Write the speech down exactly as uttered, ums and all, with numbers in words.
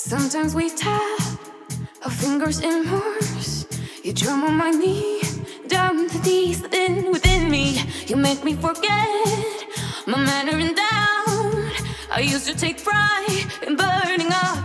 Sometimes we tap our fingers in Morse. You drum on my knee, down to these within, within me. You make me forget my manner and doubt. I used to take pride in burning up